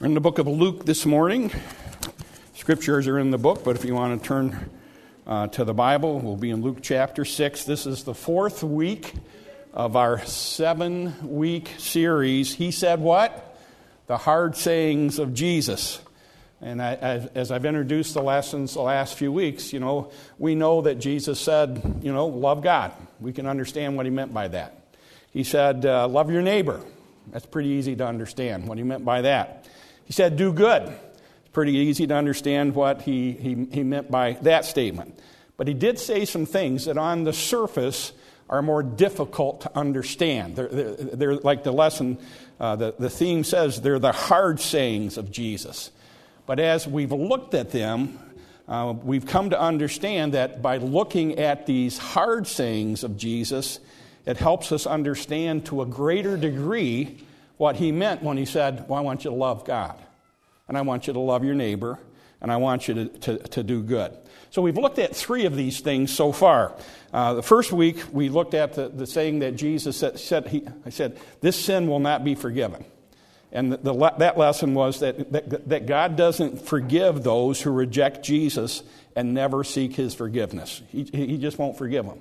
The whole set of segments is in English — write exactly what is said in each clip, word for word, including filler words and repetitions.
In the book of Luke this morning, scriptures are in the book, but if you want to turn uh, to the Bible, we'll be in Luke chapter six. This is the fourth week of our seven-week series. He said what? The hard sayings of Jesus. And I, as, as I've introduced the lessons the last few weeks, you know, we know that Jesus said, you know, love God. We can understand what he meant by that. He said, uh, love your neighbor. That's pretty easy to understand what he meant by that. He said, do good. It's pretty easy to understand what he, he, he meant by that statement. But he did say some things that on the surface are more difficult to understand. They're, they're, they're like the lesson, uh, the, the theme says, they're the hard sayings of Jesus. But as we've looked at them, uh, we've come to understand that by looking at these hard sayings of Jesus, it helps us understand to a greater degree what he meant when he said, well, I want you to love God, and I want you to love your neighbor, and I want you to, to, to do good. So we've looked at three of these things so far. Uh, the first week, we looked at the, the saying that Jesus said, said he, I said, this sin will not be forgiven. And the, the, that lesson was that, that, that God doesn't forgive those who reject Jesus and never seek his forgiveness. He, he just won't forgive them.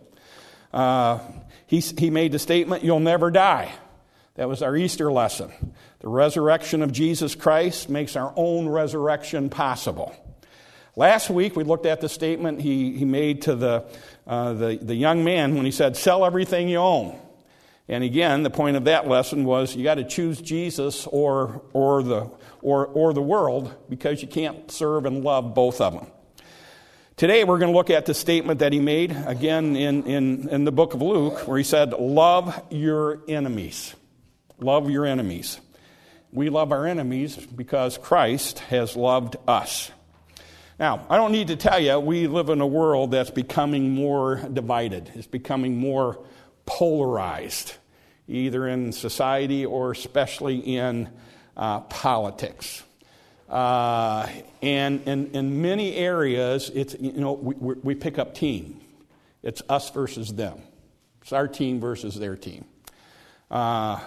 Uh, he, he made the statement, you'll never die. That was our Easter lesson. The resurrection of Jesus Christ makes our own resurrection possible. Last week we looked at the statement he, he made to the, uh, the, the young man when he said, sell everything you own. And again, the point of that lesson was you got to choose Jesus or or the or or the world, because you can't serve and love both of them. Today we're going to look at the statement that he made again in, in, in the book of Luke, where he said, love your enemies. Love your enemies. We love our enemies because Christ has loved us. Now, I don't need to tell you, we live in a world that's becoming more divided. It's becoming more polarized, either in society or especially in uh, politics. Uh, and in, in many areas, it's you know we, we pick up team. It's us versus them. It's our team versus their team. Uh,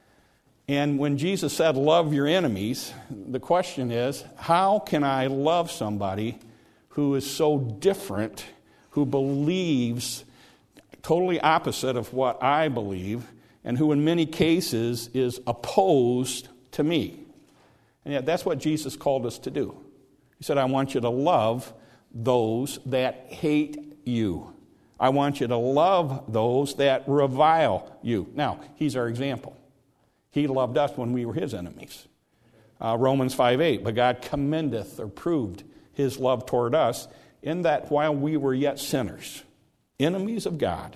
And when Jesus said, love your enemies, the question is, how can I love somebody who is so different, who believes totally opposite of what I believe, and who in many cases is opposed to me? And yet that's what Jesus called us to do. He said, I want you to love those that hate you. I want you to love those that revile you. Now, he's our example. He loved us when we were his enemies. Uh, Romans five eight, but God commendeth or proved his love toward us in that while we were yet sinners, enemies of God,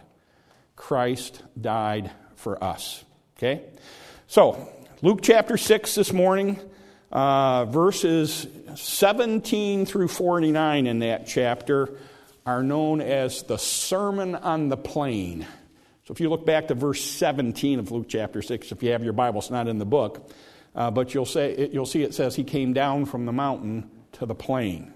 Christ died for us. Okay? So, Luke chapter six this morning, uh, verses seventeen through forty-nine in that chapter are known as the Sermon on the Plain. So if you look back to verse seventeen of Luke chapter six, if you have your Bible, it's not in the book, uh, but you'll say it, you'll see it says he came down from the mountain to the plain.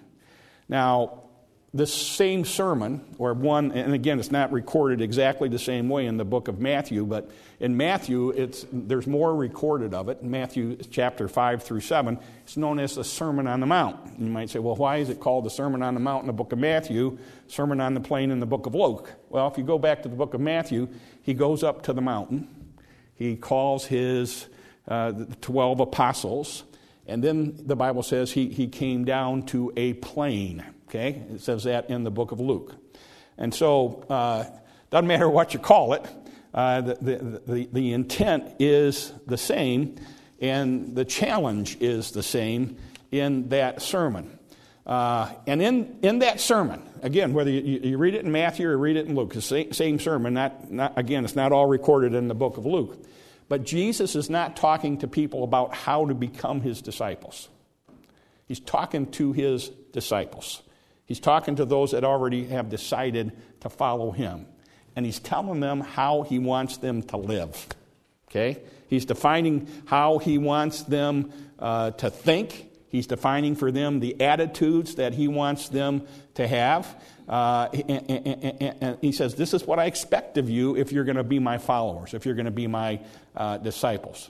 Now, this same sermon, or one, and again, it's not recorded exactly the same way in the book of Matthew, but in Matthew, it's there's more recorded of it. In Matthew chapter five through seven, it's known as the Sermon on the Mount. You might say, well, why is it called the Sermon on the Mount in the book of Matthew, Sermon on the Plain in the book of Luke? Well, if you go back to the book of Matthew, he goes up to the mountain. He calls his uh, the twelve apostles, and then the Bible says he, he came down to a plain. Okay, it says that in the book of Luke. And so, uh, doesn't matter what you call it, uh, the, the, the, the intent is the same, and the challenge is the same in that sermon. Uh, and in, in that sermon, again, whether you, you read it in Matthew or read it in Luke, it's the same, same sermon, not, not again, it's not all recorded in the book of Luke. But Jesus is not talking to people about how to become his disciples. He's talking to his disciples. He's talking to those that already have decided to follow him. And he's telling them how he wants them to live. Okay? He's defining how he wants them uh, to think. He's defining for them the attitudes that he wants them to have. Uh, and, and, and he says, this is what I expect of you if you're going to be my followers, if you're going to be my uh, disciples.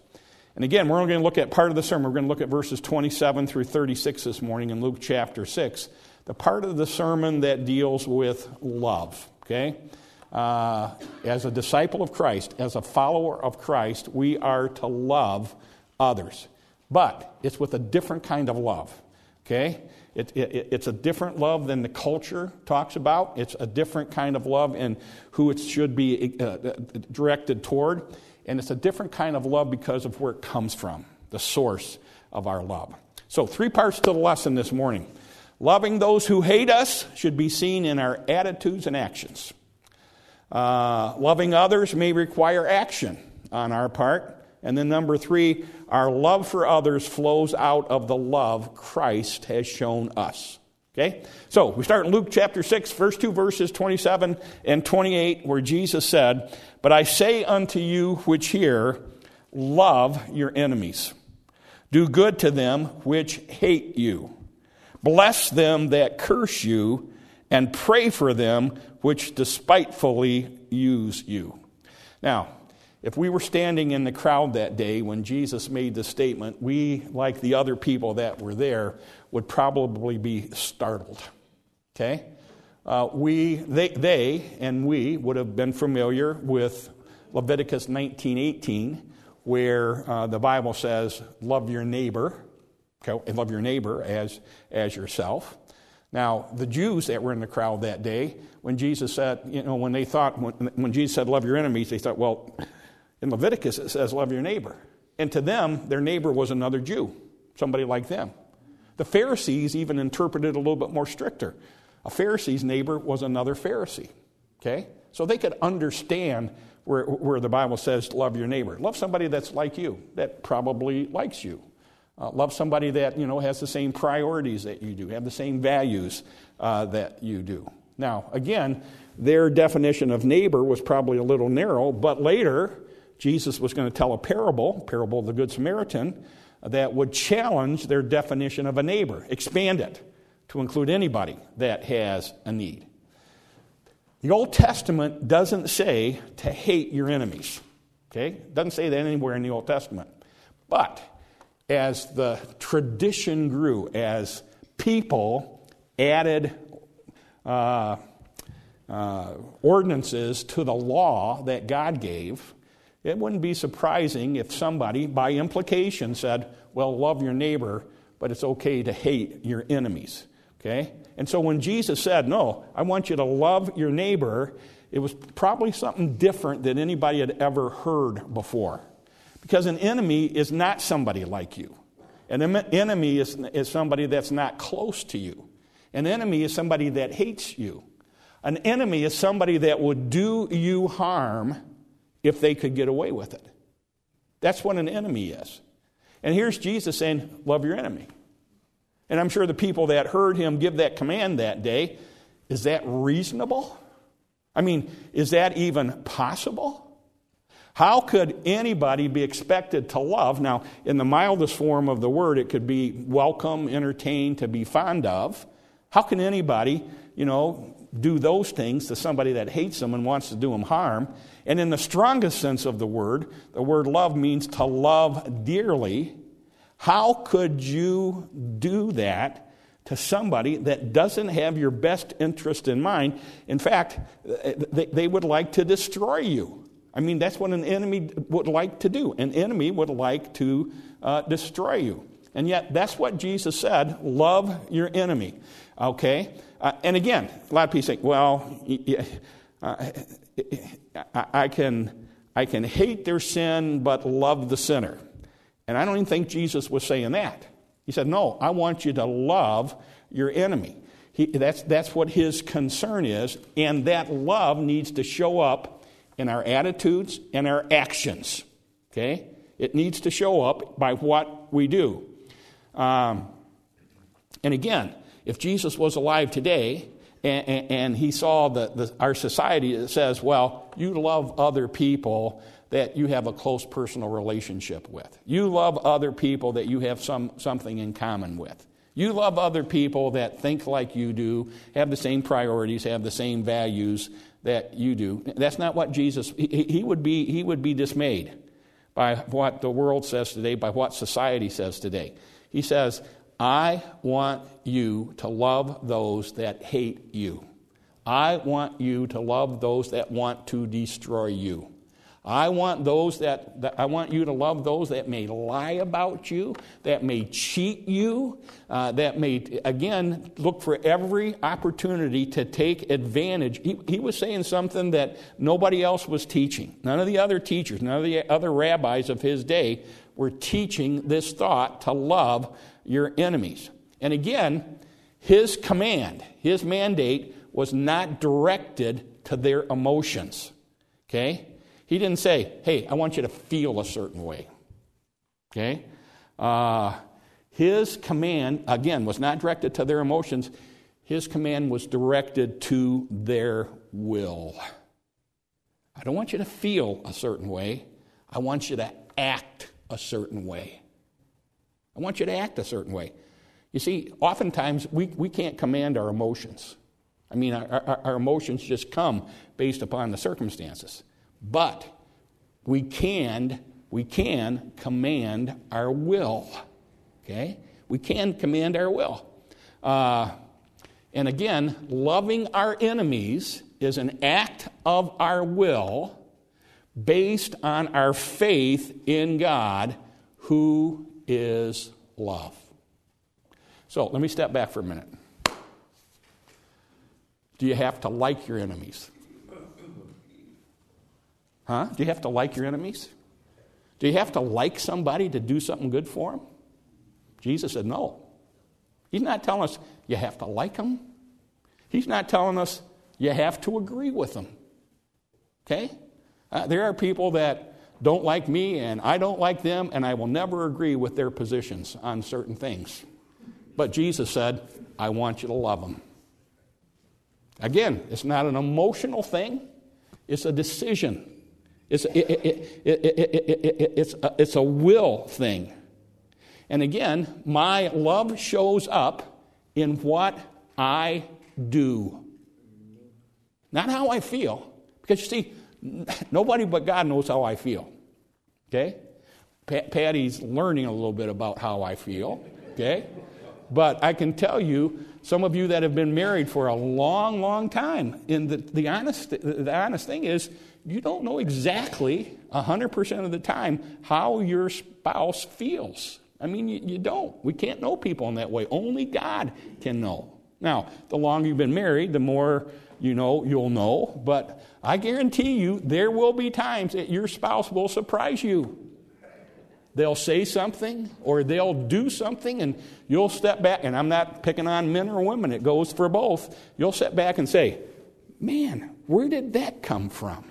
And again, we're only going to look at part of the sermon. We're going to look at verses twenty-seven through thirty-six this morning in Luke chapter six. The part of the sermon that deals with love, okay? Uh, as a disciple of Christ, as a follower of Christ, we are to love others. But it's with a different kind of love, okay? It, it, it's a different love than the culture talks about. It's a different kind of love and who it should be uh, directed toward. And it's a different kind of love because of where it comes from, the source of our love. So three parts to the lesson this morning. Loving those who hate us should be seen in our attitudes and actions. Uh, loving others may require action on our part. And then number three, our love for others flows out of the love Christ has shown us. Okay? So we start in Luke chapter six, first two verses, twenty-seven and twenty-eight, where Jesus said, "But I say unto you which hear, love your enemies. Do good to them which hate you. Bless them that curse you, and pray for them which despitefully use you." Now, if we were standing in the crowd that day when Jesus made this statement, we, like the other people that were there, would probably be startled. Okay? Uh, we, they, they, and we would have been familiar with Leviticus nineteen eighteen, where uh, the Bible says, "Love your neighbor, okay, love your neighbor as as yourself." Now, the Jews that were in the crowd that day, when Jesus said, you know, when they thought, when, when Jesus said, "Love your enemies," they thought, well, in Leviticus it says, "Love your neighbor." And to them, their neighbor was another Jew, somebody like them. The Pharisees even interpreted it a little bit more stricter. A Pharisee's neighbor was another Pharisee. Okay? So they could understand where, where the Bible says, love your neighbor. Love somebody that's like you, that probably likes you. Uh, love somebody that, you know, has the same priorities that you do, have the same values uh, that you do. Now, again, their definition of neighbor was probably a little narrow, but later Jesus was going to tell a parable, parable of the Good Samaritan, that would challenge their definition of a neighbor, expand it to include anybody that has a need. The Old Testament doesn't say to hate your enemies. Okay? It doesn't say that anywhere in the Old Testament. But as the tradition grew, as people added uh, uh, ordinances to the law that God gave, it wouldn't be surprising if somebody, by implication, said, well, love your neighbor, but it's okay to hate your enemies. Okay? And so when Jesus said, no, I want you to love your neighbor, it was probably something different than anybody had ever heard before. Because an enemy is not somebody like you. An enemy is, is somebody that's not close to you. An enemy is somebody that hates you. An enemy is somebody that would do you harm if they could get away with it. That's what an enemy is. And here's Jesus saying, love your enemy. And I'm sure the people that heard him give that command that day, is that reasonable? I mean, is that even possible? How could anybody be expected to love? Now, in the mildest form of the word, it could be welcome, entertain, to be fond of. How can anybody, you know, do those things to somebody that hates them and wants to do them harm? And in the strongest sense of the word, the word love means to love dearly. How could you do that to somebody that doesn't have your best interest in mind? In fact, they would like to destroy you. I mean, that's what an enemy would like to do. An enemy would like to uh, destroy you. And yet, that's what Jesus said, love your enemy. Okay? Uh, and again, a lot of people say, well, yeah, uh, I can, I can hate their sin, but love the sinner. And I don't even think Jesus was saying that. He said, no, I want you to love your enemy. He, that's, that's what his concern is. And that love needs to show up in our attitudes and our actions. Okay? It needs to show up by what we do. Um, and again, if Jesus was alive today and, and, and he saw the, the, our society that says, well, you love other people that you have a close personal relationship with. You love other people that you have some something in common with. You love other people that think like you do, have the same priorities, have the same values that you do. That's not what Jesus, he, he would be he would be dismayed by what the world says today, by what society says today. He says, I want you to love those that hate you. I want you to love those that want to destroy you. I want those that, that I want you to love those that may lie about you, that may cheat you, uh, that may, again, look for every opportunity to take advantage. He, he was saying something that nobody else was teaching. None of the other teachers, none of the other rabbis of his day were teaching this thought to love your enemies. And again, his command, his mandate was not directed to their emotions. Okay? He didn't say, hey, I want you to feel a certain way. Okay? Uh, his command, again, was not directed to their emotions. His command was directed to their will. I don't want you to feel a certain way. I want you to act a certain way. I want you to act a certain way. You see, oftentimes we, we can't command our emotions. I mean, our, our, our emotions just come based upon the circumstances. But we can, we can command our will. Okay? We can command our will. Uh, and again, loving our enemies is an act of our will based on our faith in God, who is love. So let me step back for a minute. Do you have to like your enemies? Huh? Do you have to like your enemies? Do you have to like somebody to do something good for them? Jesus said no. He's not telling us you have to like them. He's not telling us you have to agree with them. Okay? Uh, there are people that don't like me and I don't like them, and I will never agree with their positions on certain things. But Jesus said, I want you to love them. Again, it's not an emotional thing. It's a decision. It's a, it, it, it, it, it, it, it's, a, it's a will thing. And again, my love shows up in what I do. Not how I feel. Because you see, nobody but God knows how I feel. Okay? Pat, Patty's learning a little bit about how I feel. Okay? But I can tell you, some of you that have been married for a long, long time, and the, the honest the honest thing is, you don't know exactly one hundred percent of the time how your spouse feels. I mean, you, you don't. We can't know people in that way. Only God can know. Now, the longer you've been married, the more you know, you'll know. But I guarantee you, there will be times that your spouse will surprise you. They'll say something or they'll do something and you'll step back. And I'm not picking on men or women. It goes for both. You'll step back and say, man, where did that come from?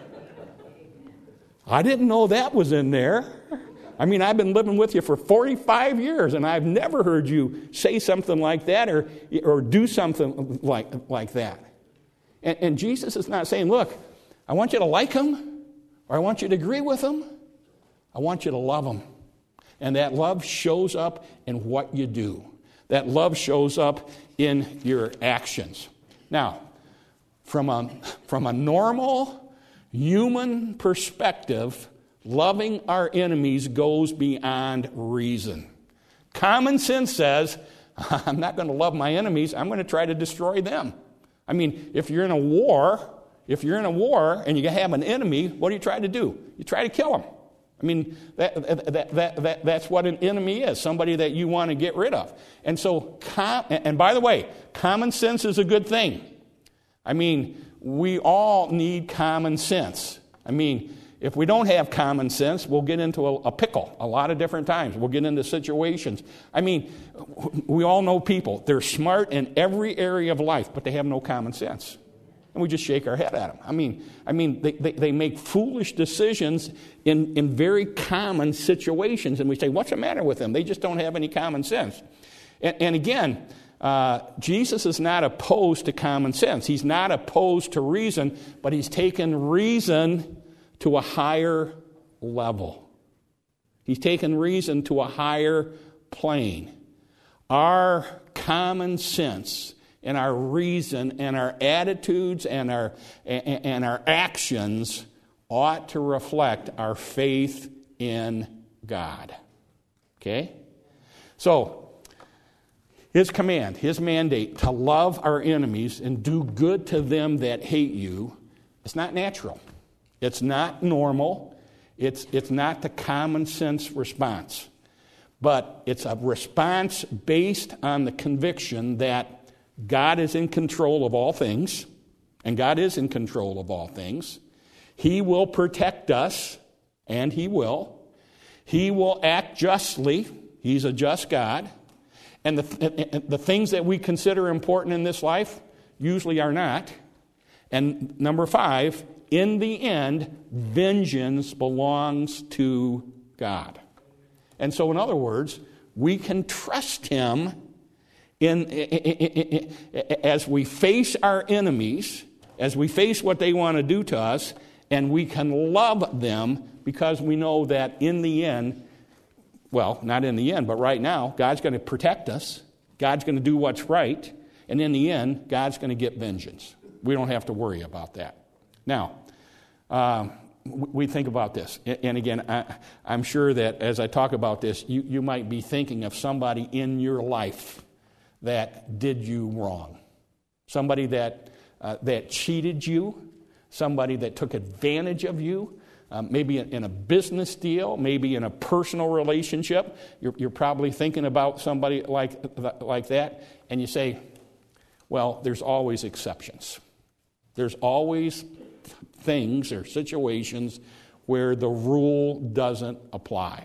I didn't know that was in there. I mean, I've been living with you for forty-five years and I've never heard you say something like that or, or do something like, like that. And, and Jesus is not saying, look, I want you to like him or I want you to agree with him. I want you to love them. And that love shows up in what you do. That love shows up in your actions. Now, from a, from a normal human perspective, loving our enemies goes beyond reason. Common sense says, I'm not going to love my enemies. I'm going to try to destroy them. I mean, if you're in a war, if you're in a war and you have an enemy, what do you try to do? You try to kill him. I mean, that, that, that, that, that's what an enemy is, somebody that you want to get rid of. And so, com- and by the way, common sense is a good thing. I mean, we all need common sense. I mean, if we don't have common sense, we'll get into a, a pickle a lot of different times. We'll get into situations. I mean, we all know people. They're smart in every area of life, but they have no common sense. And we just shake our head at them. I mean, I mean, they, they, they make foolish decisions in, in very common situations. And we say, what's the matter with them? They just don't have any common sense. And, and again, uh, Jesus is not opposed to common sense. He's not opposed to reason, but he's taken reason to a higher level. He's taken reason to a higher plane. Our common sense and our reason and our attitudes and our and our actions ought to reflect our faith in God. Okay? So, his command, his mandate to love our enemies and do good to them that hate you, it's not natural. It's not normal. It's, it's not the common sense response. But it's a response based on the conviction that God is in control of all things, and God is in control of all things. He will protect us, and He will. He will act justly. He's a just God. And the, the things that we consider important in this life usually are not. And number five, in the end, vengeance belongs to God. And so, in other words, we can trust Him in, in, in, in as we face our enemies, as we face what they want to do to us, and we can love them because we know that in the end, well, not in the end, but right now, God's going to protect us. God's going to do what's right. And in the end, God's going to get vengeance. We don't have to worry about that. Now, um, we think about this. And again, I, I'm sure that as I talk about this, you, you might be thinking of somebody in your life that did you wrong. Somebody that, uh, that cheated you. Somebody that took advantage of you. Um, maybe in a business deal, maybe in a personal relationship. You're, you're probably thinking about somebody like, like that, and you say, well, there's always exceptions. There's always things or situations where the rule doesn't apply.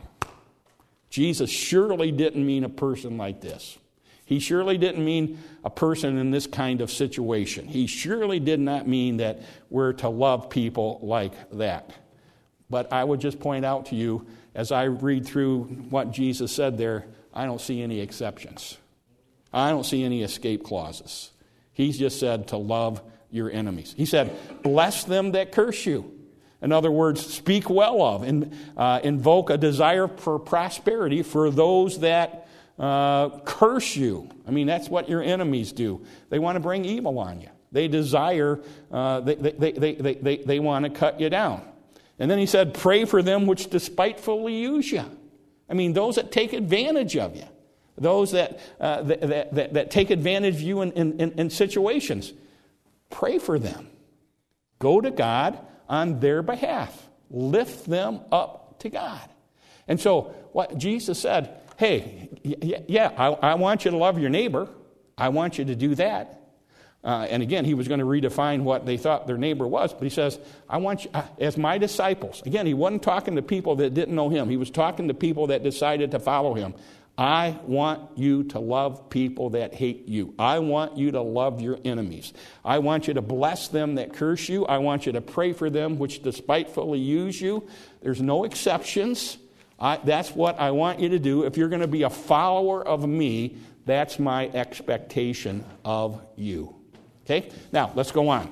Jesus surely didn't mean a person like this. He surely didn't mean a person in this kind of situation. He surely did not mean that we're to love people like that. But I would just point out to you, as I read through what Jesus said there, I don't see any exceptions. I don't see any escape clauses. He's just said to love your enemies. He said, bless them that curse you. In other words, speak well of and uh, invoke a desire for prosperity for those that uh, curse you. I mean, that's what your enemies do. They want to bring evil on you. They desire, uh, they, they, they, they, they, they, they want to cut you down. And then he said, pray for them which despitefully use you. I mean, those that take advantage of you. Those that uh, that, that, that take advantage of you in, in, in situations. Pray for them. Go to God on their behalf. Lift them up to God. And so what Jesus said, hey, yeah, I, I want you to love your neighbor. I want you to do that. Uh, and again, he was going to redefine what they thought their neighbor was. But he says, I want you, uh, as my disciples. Again, he wasn't talking to people that didn't know him. He was talking to people that decided to follow him. I want you to love people that hate you. I want you to love your enemies. I want you to bless them that curse you. I want you to pray for them which despitefully use you. There's no exceptions. I, that's what I want you to do. If you're going to be a follower of me, that's my expectation of you. Okay? Now, let's go on.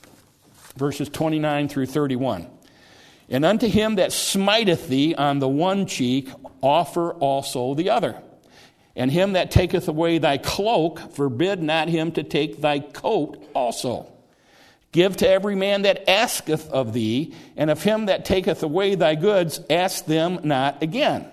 Verses twenty-nine through thirty-one. And unto him that smiteth thee on the one cheek, offer also the other. And him that taketh away thy cloak, forbid not him to take thy coat also. Give to every man that asketh of thee, and of him that taketh away thy goods, ask them not again.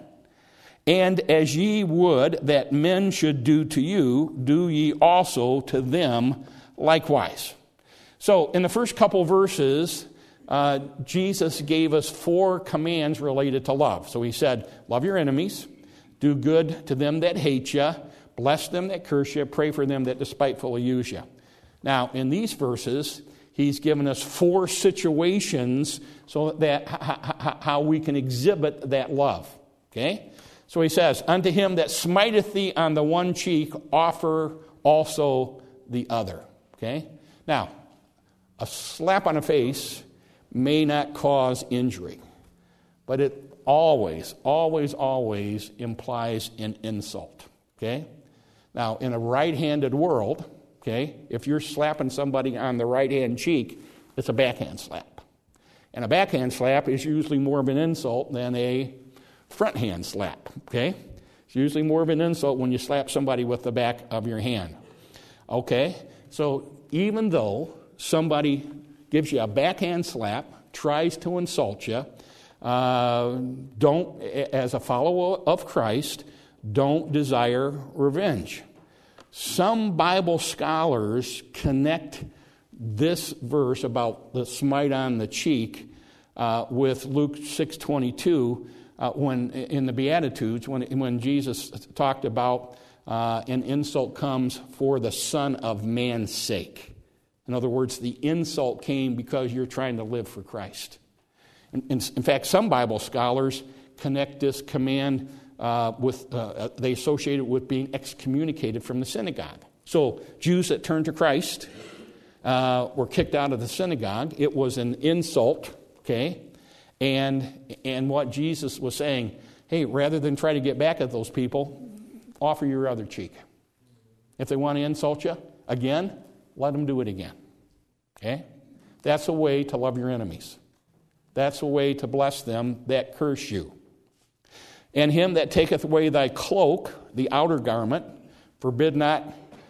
And as ye would that men should do to you, do ye also to them likewise. So, in the first couple verses, uh, Jesus gave us four commands related to love. So he said, love your enemies, do good to them that hate you, bless them that curse you, pray for them that despitefully use you. Now, in these verses, he's given us four situations so that how we can exhibit that love. Okay? So he says, unto him that smiteth thee on the one cheek, offer also the other. Okay? Now, a slap on the face may not cause injury, but it always, always, always implies an insult. Okay? Now, in a right-handed world, okay, if you're slapping somebody on the right-hand cheek, it's a backhand slap. And a backhand slap is usually more of an insult than a front-hand slap. Okay? It's usually more of an insult when you slap somebody with the back of your hand. Okay? So even though somebody gives you a backhand slap, tries to insult you, uh, don't, as a follower of Christ, don't desire revenge. Some Bible scholars connect this verse about the smite on the cheek uh, with Luke six twenty-two uh, when in the Beatitudes when when Jesus talked about uh, an insult comes for the Son of Man's sake. In other words, the insult came because you're trying to live for Christ. In, in, in fact, some Bible scholars connect this command uh, with uh, they associate it with being excommunicated from the synagogue. So Jews that turned to Christ Uh, were kicked out of the synagogue. It was an insult, okay? And and what Jesus was saying, hey, rather than try to get back at those people, offer your other cheek. If they want to insult you again, let them do it again, okay? That's a way to love your enemies. That's a way to bless them that curse you. And him that taketh away thy cloak, the outer garment, forbid not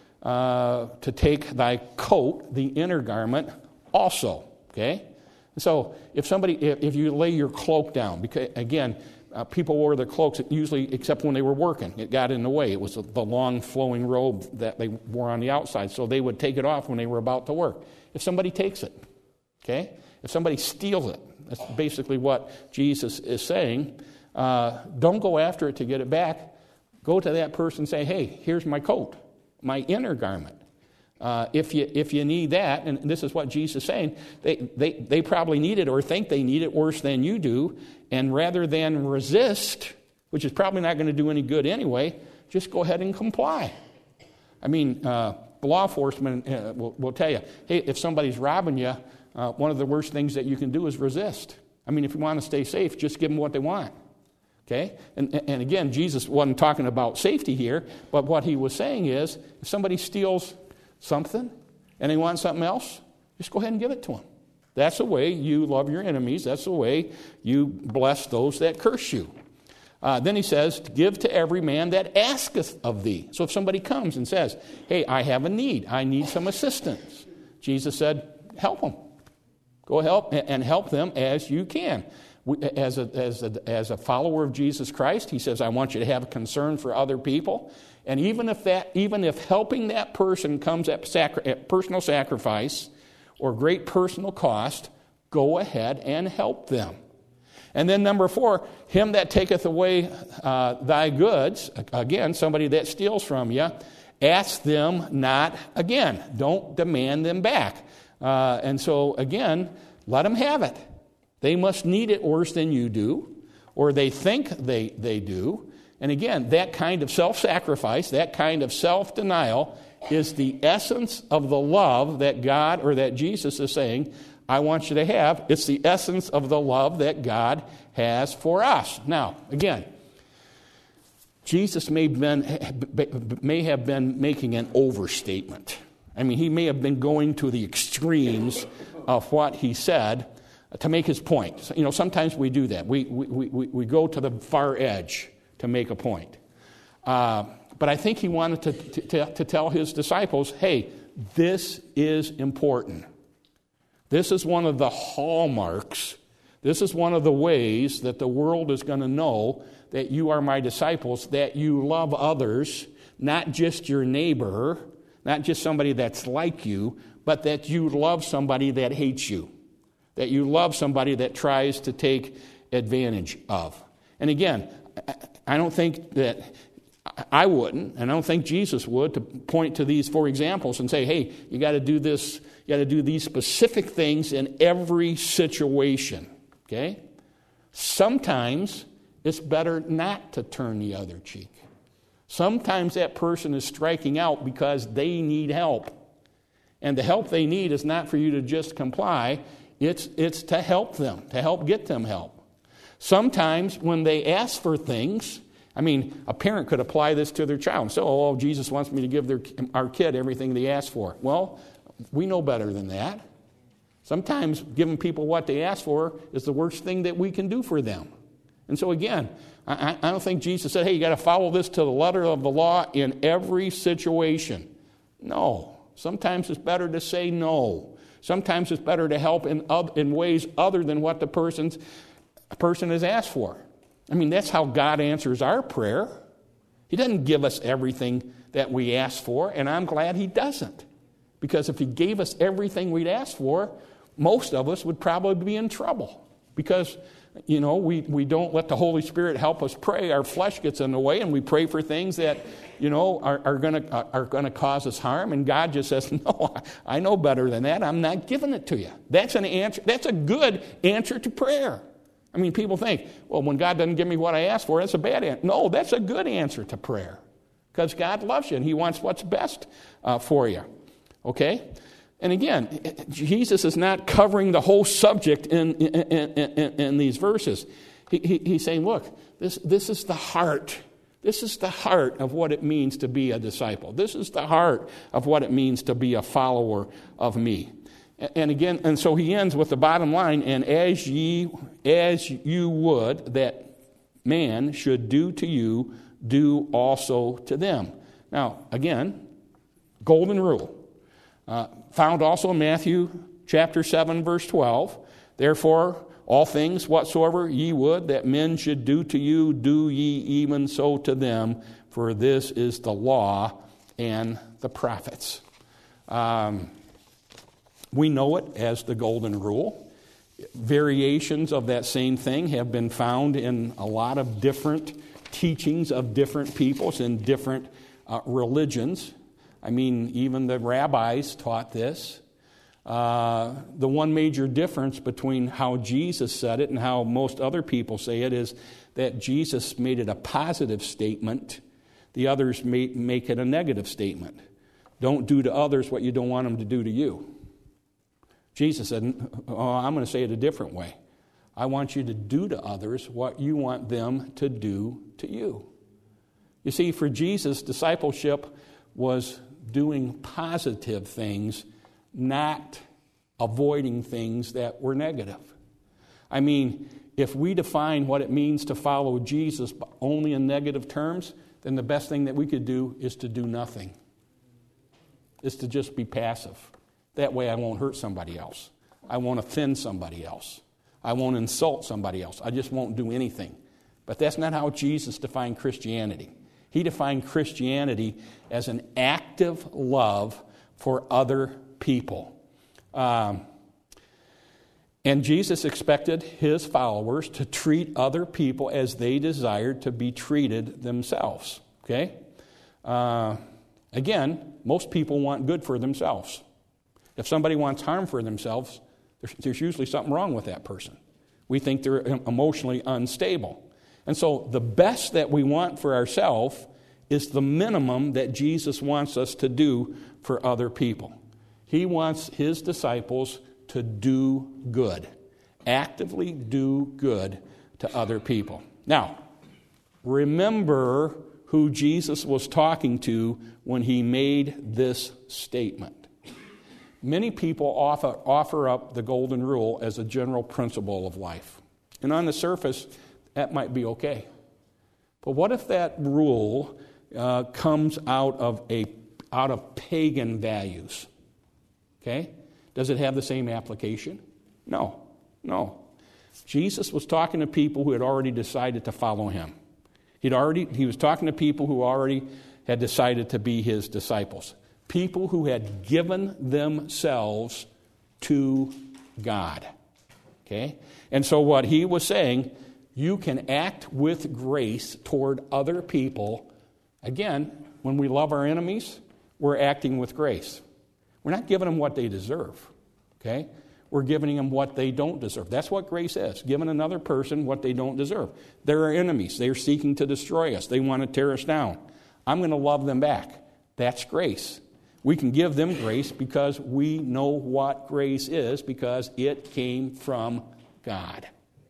Uh, to take thy coat, the inner garment, also. Okay? So if somebody, if, if you lay your cloak down, because again, uh, people wore their cloaks usually, except when they were working. It got in the way. It was the long flowing robe that they wore on the outside, so they would take it off when they were about to work. If somebody takes it, okay? If somebody steals it, that's basically what Jesus is saying. Uh, don't go after it to get it back. Go to that person and say, hey, here's my coat, my inner garment. Uh, if you if you need that, and this is what Jesus is saying, they, they, they probably need it or think they need it worse than you do, and rather than resist, which is probably not going to do any good anyway, just go ahead and comply. I mean, uh, law enforcement uh, will, will tell you, hey, if somebody's robbing you, uh, one of the worst things that you can do is resist. I mean, if you want to stay safe, just give them what they want. Okay? And, and again, Jesus wasn't talking about safety here, but what he was saying is, if somebody steals something and they want something else, just go ahead and give it to them. That's the way you love your enemies. That's the way you bless those that curse you. Uh, then he says, give to every man that asketh of thee. So if somebody comes and says, hey, I have a need. I need some assistance. Jesus said, help them. Go help and help them as you can. As a, as, a, as a follower of Jesus Christ, he says, I want you to have a concern for other people. And even if that, even if helping that person comes at, sacri- at personal sacrifice or great personal cost, go ahead and help them. And then number four, him that taketh away uh, thy goods, again, somebody that steals from you, ask them not again. Don't demand them back. Uh, and so again, let them have it. They must need it worse than you do, or they think they, they do. And again, that kind of self-sacrifice, that kind of self-denial is the essence of the love that God or that Jesus is saying, I want you to have. It's the essence of the love that God has for us. Now, again, Jesus may have been, may have been making an overstatement. I mean, he may have been going to the extremes of what he said to make his point. So, you know, sometimes we do that. We, we, we, we go to the far edge to make a point. Uh, but I think he wanted to, to, to tell his disciples, hey, this is important. This is one of the hallmarks. This is one of the ways that the world is going to know that you are my disciples, that you love others, not just your neighbor, not just somebody that's like you, but that you love somebody that hates you, that you love somebody that tries to take advantage of. And again, I don't think that, I wouldn't, and I don't think Jesus would, to point to these four examples and say, hey, you got to do this, you got to do these specific things in every situation, okay? Sometimes it's better not to turn the other cheek. Sometimes that person is striking out because they need help. And the help they need is not for you to just comply, it's, it's to help them, to help get them help. Sometimes when they ask for things, I mean, a parent could apply this to their child. So, oh, Jesus wants me to give their, our kid everything they ask for. Well, we know better than that. Sometimes giving people what they ask for is the worst thing that we can do for them. And so again, I, I don't think Jesus said, hey, you got to follow this to the letter of the law in every situation. No. Sometimes it's better to say no. Sometimes it's better to help in, in ways other than what the person's a person has asked for. I mean, that's how God answers our prayer. He doesn't give us everything that we ask for, and I'm glad he doesn't. Because if he gave us everything we'd asked for, most of us would probably be in trouble. Because, you know, we, we don't let the Holy Spirit help us pray. Our flesh gets in the way, and we pray for things that, you know, are, are going to are going to cause us harm. And God just says, no, I know better than that. I'm not giving it to you. That's an answer. That's a good answer to prayer. I mean, people think, well, when God doesn't give me what I asked for, that's a bad answer. No, that's a good answer to prayer. Because God loves you, and he wants what's best uh, for you. Okay? And again, Jesus is not covering the whole subject in, in, in, in, in these verses. He, he, he's saying, look, this, this is the heart. This is the heart of what it means to be a disciple. This is the heart of what it means to be a follower of me. And again, and so he ends with the bottom line, and as ye, as you would that man should do to you, do also to them. Now, again, golden rule. Uh, found also in Matthew chapter seven, verse twelve. Therefore, all things whatsoever ye would that men should do to you, do ye even so to them, for this is the law and the prophets. Um, we know it as the golden rule. Variations of that same thing have been found in a lot of different teachings of different peoples in different uh, religions. I mean, even the rabbis taught this. Uh, the one major difference between how Jesus said it and how most other people say it is that Jesus made it a positive statement. The others may, make it a negative statement. Don't do to others what you don't want them to do to you. Jesus said, oh, I'm going to say it a different way. I want you to do to others what you want them to do to you. You see, for Jesus, discipleship was doing positive things, not avoiding things that were negative. I mean, if we define what it means to follow Jesus only in negative terms, then the best thing that we could do is to do nothing. Is to just be passive. That way I won't hurt somebody else. I won't offend somebody else. I won't insult somebody else. I just won't do anything. But that's not how Jesus defined Christianity. He defined Christianity as an active love for other people. Um, and Jesus expected his followers to treat other people as they desired to be treated themselves. Okay? Uh, again, most people want good for themselves. If somebody wants harm for themselves, there's, there's usually something wrong with that person. We think they're emotionally unstable. And so the best that we want for ourselves is the minimum that Jesus wants us to do for other people. He wants his disciples to do good, actively do good to other people. Now, remember who Jesus was talking to when he made this statement. Many people offer, offer up the golden rule as a general principle of life. And on the surface, that might be okay. But what if that rule uh, comes out of a out of pagan values? Okay? Does it have the same application? No. No. Jesus was talking to people who had already decided to follow him. He'd already he was talking to people who already had decided to be his disciples. People who had given themselves to God. Okay? And so what he was saying, you can act with grace toward other people. Again, when we love our enemies, we're acting with grace. We're not giving them what they deserve. Okay? We're giving them what they don't deserve. That's what grace is, giving another person what they don't deserve. They're our enemies. They're seeking to destroy us. They want to tear us down. I'm going to love them back. That's grace. We can give them grace because we know what grace is, because it came from God.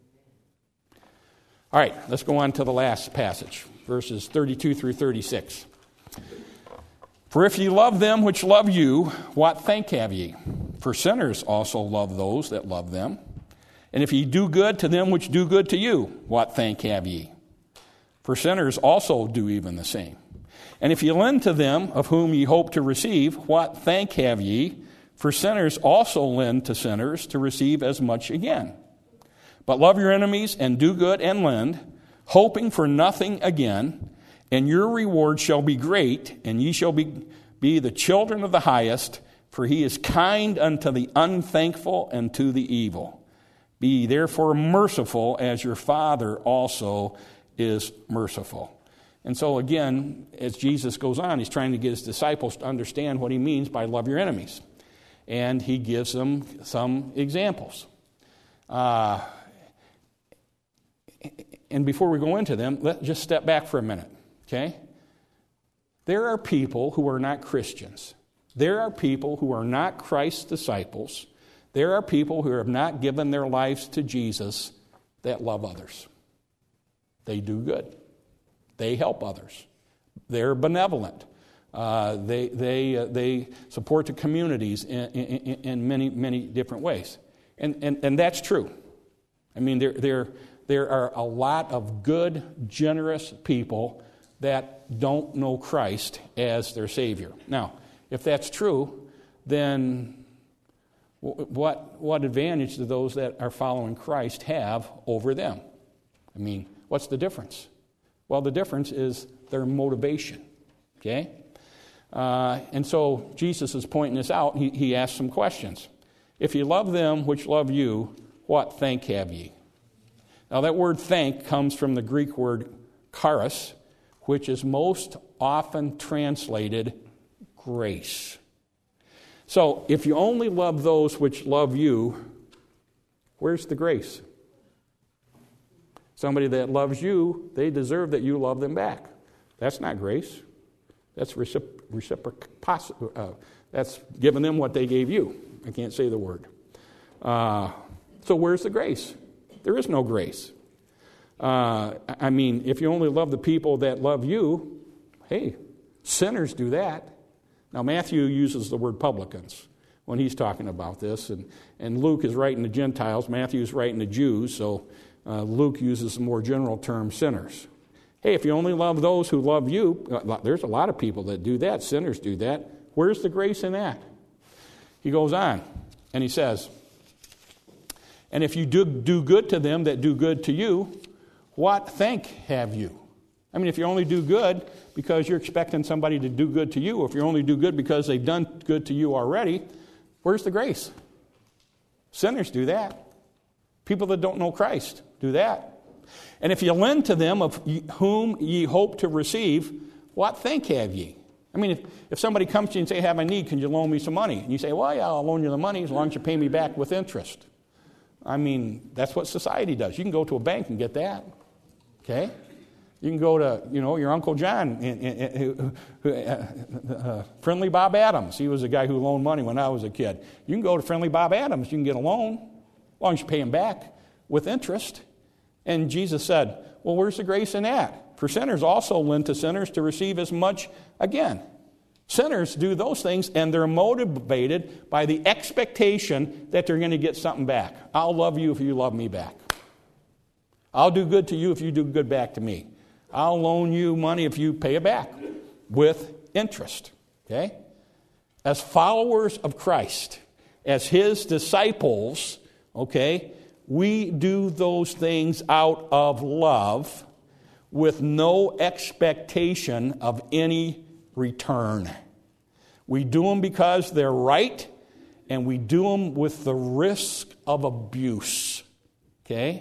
All right, let's go on to the last passage, verses thirty-two through thirty-six. For if ye love them which love you, what thank have ye? For sinners also love those that love them. And if ye do good to them which do good to you, what thank have ye? For sinners also do even the same. And if ye lend to them of whom ye hope to receive, what thank have ye? For sinners also lend to sinners to receive as much again. But love your enemies and do good and lend, hoping for nothing again, and your reward shall be great, and ye shall be, be the children of the highest, for he is kind unto the unthankful and to the evil. Be ye therefore merciful, as your Father also is merciful. And so again, as Jesus goes on, he's trying to get his disciples to understand what he means by love your enemies. And he gives them some examples. Uh, and before we go into them, let's just step back for a minute, okay? There are people who are not Christians. There are people who are not Christ's disciples. There are people who have not given their lives to Jesus that love others. They do good. They help others. They're benevolent. Uh, they they uh, they support the communities in, in, in many many different ways, and and and that's true. I mean, there there there are a lot of good, generous people that don't know Christ as their Savior. Now, if that's true, then what what advantage do those that are following Christ have over them? I mean, what's the difference? Well, the difference is their motivation, okay? Uh, and so Jesus is pointing this out. He, he asks some questions. If you love them which love you, what thank have ye? Now, that word thank comes from the Greek word charis, which is most often translated grace. So, if you only love those which love you, where's the grace? Somebody that loves you, they deserve that you love them back. That's not grace. That's recipro- reciproc- uh, That's giving them what they gave you. I can't say the word. Uh, so where's the grace? There is no grace. Uh, I mean, if you only love the people that love you, hey, sinners do that. Now, Matthew uses the word publicans when he's talking about this, and, and Luke is writing to Gentiles. Matthew's writing to Jews, so Uh, Luke uses the more general term sinners. Hey, if you only love those who love you, uh, there's a lot of people that do that. Sinners do that. Where's the grace in that? He goes on, and he says, and if you do, do good to them that do good to you, what thank have you? I mean, if you only do good because you're expecting somebody to do good to you, or if you only do good because they've done good to you already, where's the grace? Sinners do that. People that don't know Christ do that. And if you lend to them of whom ye hope to receive, what thank have ye? I mean, if, if somebody comes to you and say, I have a need, can you loan me some money? And you say, well, yeah, I'll loan you the money as long as you pay me back with interest. I mean, that's what society does. You can go to a bank and get that. Okay? You can go to, you know, your Uncle John, in, in, in, uh, uh, Friendly Bob Adams. He was a guy who loaned money when I was a kid. You can go to Friendly Bob Adams. You can get a loan as long as you pay him back with interest. And Jesus said, well, where's the grace in that? For sinners also lend to sinners to receive as much again. Sinners do those things, and they're motivated by the expectation that they're going to get something back. I'll love you if you love me back. I'll do good to you if you do good back to me. I'll loan you money if you pay it back with interest. Okay? As followers of Christ, as his disciples, okay, we do those things out of love with no expectation of any return. We do them because they're right, and we do them with the risk of abuse. Okay?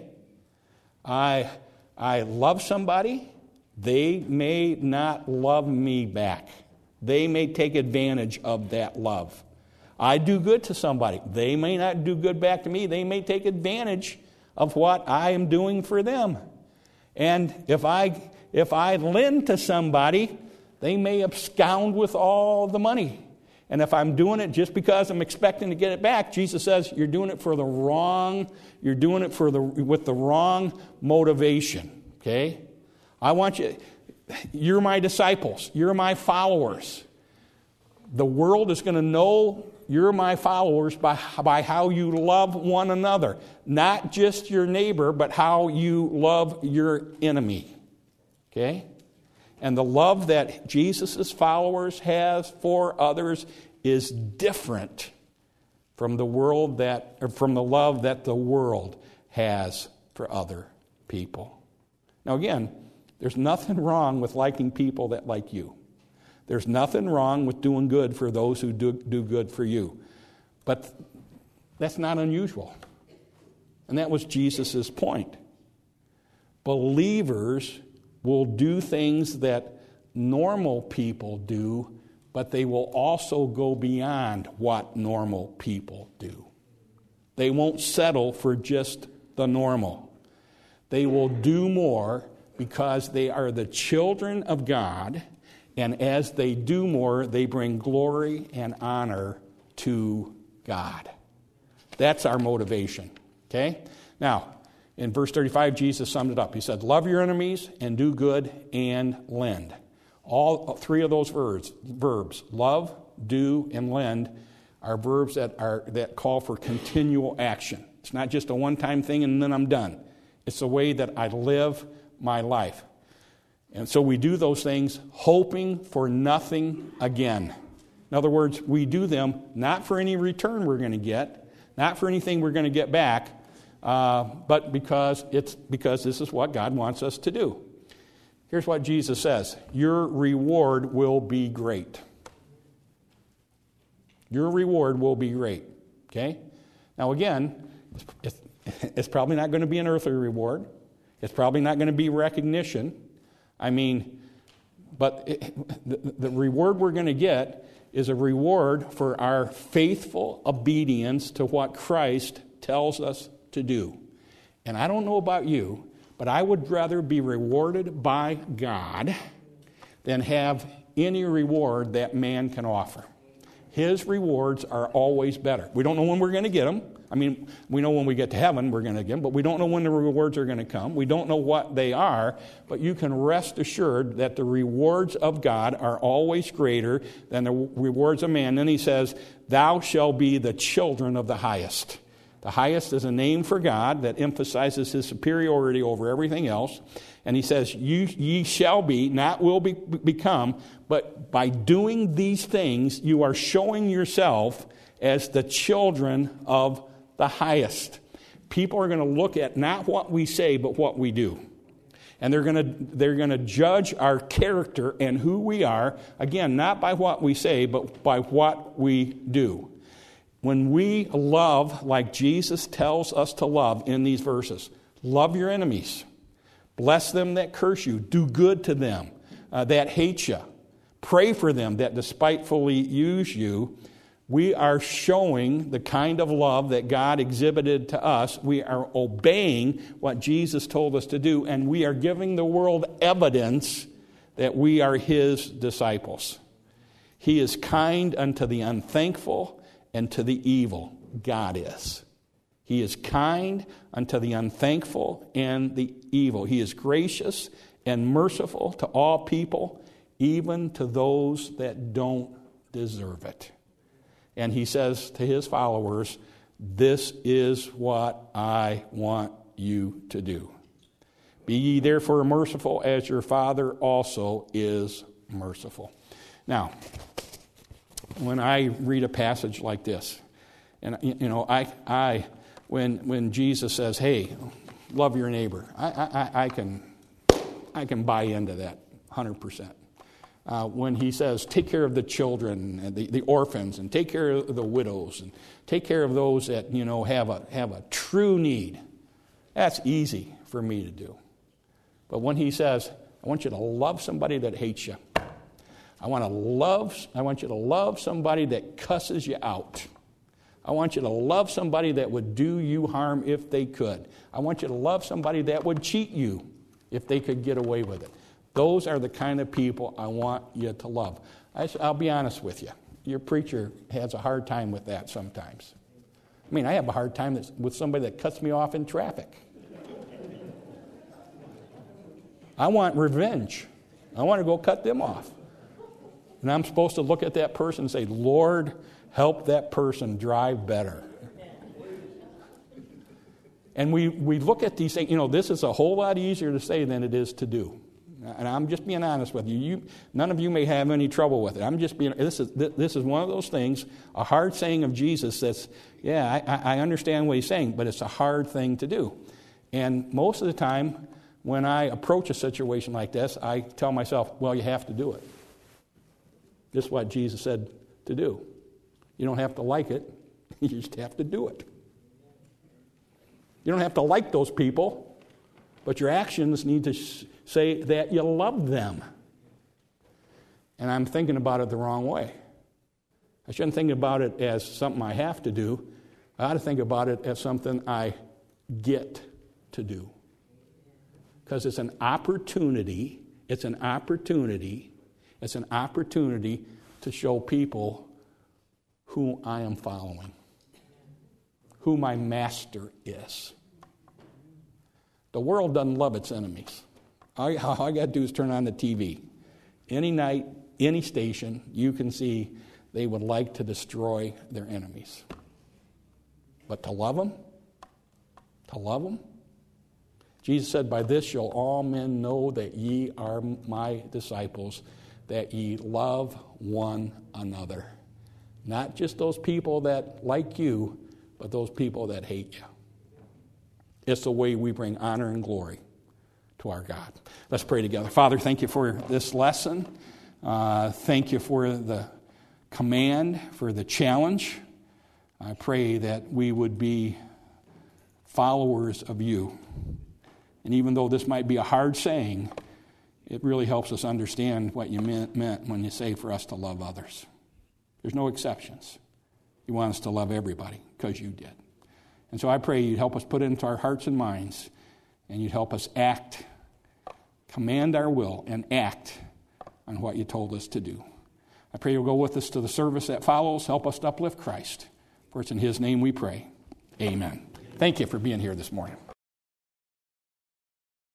I, I love somebody. They may not love me back. They may take advantage of that love. I do good to somebody. They may not do good back to me. They may take advantage of what I am doing for them. And if I if I lend to somebody, they may abscond with all the money. And if I'm doing it just because I'm expecting to get it back, Jesus says you're doing it for the wrong, you're doing it for the with the wrong motivation. Okay? I want you, you're my disciples, you're my followers. The world is going to know you're my followers by, by how you love one another. Not just your neighbor, but how you love your enemy. Okay? And the love that Jesus' followers has for others is different from the world that, or from the love that the world has for other people. Now again, there's nothing wrong with liking people that like you. There's nothing wrong with doing good for those who do, do good for you. But that's not unusual. And that was Jesus' point. Believers will do things that normal people do, but they will also go beyond what normal people do. They won't settle for just the normal. They will do more because they are the children of God, and as they do more, they bring glory and honor to God. That's our motivation, okay? Now, in verse thirty-five, Jesus summed it up. He said, love your enemies and do good and lend. All three of those verbs, verbs, love, do, and lend, are verbs that are that call for continual action. It's not just a one-time thing and then I'm done. It's the way that I live my life. And so we do those things hoping for nothing again. In other words, we do them not for any return we're going to get, not for anything we're going to get back, uh, but because it's because this is what God wants us to do. Here's what Jesus says. Your reward will be great. Your reward will be great. Okay? Now again, it's, it's probably not going to be an earthly reward. It's probably not going to be recognition. I mean, but it, the, the reward we're going to get is a reward for our faithful obedience to what Christ tells us to do. And I don't know about you, but I would rather be rewarded by God than have any reward that man can offer. His rewards are always better. We don't know when we're going to get them. I mean, we know when we get to heaven we're going to get them, but we don't know when the rewards are going to come. We don't know what they are, but you can rest assured that the rewards of God are always greater than the rewards of man. Then he says, thou shalt be the children of the highest. The highest is a name for God that emphasizes his superiority over everything else. And he says, you, ye shall be, not will be, become, but by doing these things, you are showing yourself as the children of the highest. People are going to look at not what we say, but what we do. And they're going to they're going to judge our character and who we are, again, not by what we say, but by what we do. When we love like Jesus tells us to love in these verses, love your enemies, bless them that curse you, do good to them uh, that hate you, pray for them that despitefully use you, we are showing the kind of love that God exhibited to us. We are obeying what Jesus told us to do, and we are giving the world evidence that we are his disciples. He is kind unto the unthankful and to the evil. God is. He is kind unto the unthankful and the evil. He is gracious and merciful to all people, even to those that don't deserve it. And he says to his followers, this is what I want you to do. Be ye therefore merciful as your Father also is merciful. Now, when I read a passage like this, and you know, I, I, when when Jesus says, "Hey, love your neighbor," I, I, I can, I can buy into that one hundred percent. Uh, when he says, take care of the children and the, the orphans, and take care of the widows, and take care of those that, you know, have a have a true need, that's easy for me to do. But when he says, I want you to love somebody that hates you, I want to love, I want you to love somebody that cusses you out, I want you to love somebody that would do you harm if they could, I want you to love somebody that would cheat you if they could get away with it. Those are the kind of people I want you to love. I, I'll be honest with you. Your preacher has a hard time with that sometimes. I mean, I have a hard time with somebody that cuts me off in traffic. I want revenge. I want to go cut them off. And I'm supposed to look at that person and say, Lord, help that person drive better. And we, we look at these things, you know, this is a whole lot easier to say than it is to do. And I'm just being honest with you. you. None of you may have any trouble with it. I'm just being. This is this is one of those things. A hard saying of Jesus. That's yeah. I, I understand what he's saying, but it's a hard thing to do. And most of the time, when I approach a situation like this, I tell myself, well, you have to do it. This is what Jesus said to do. You don't have to like it. You just have to do it. You don't have to like those people, but your actions need to say that you love them. And I'm thinking about it the wrong way. I shouldn't think about it as something I have to do. I ought to think about it as something I get to do. Because it's an opportunity, it's an opportunity, it's an opportunity to show people who I am following, who my master is. The world doesn't love its enemies. All, all I got to do is turn on the T V. Any night, any station, you can see they would like to destroy their enemies. But to love them, to love them, Jesus said, by this shall all men know that ye are my disciples, that ye love one another. Not just those people that like you, but those people that hate you. It's the way we bring honor and glory to our God. Let's pray together. Father, thank you for this lesson. Uh, thank you for the command, for the challenge. I pray that we would be followers of you. And even though this might be a hard saying, it really helps us understand what you meant, meant when you say for us to love others. There's no exceptions. You want us to love everybody because you did. And so I pray you'd help us put it into our hearts and minds, and you'd help us act, command our will, and act on what you told us to do. I pray you'll go with us to the service that follows. Help us to uplift Christ. For it's in his name we pray. Amen. Thank you for being here this morning.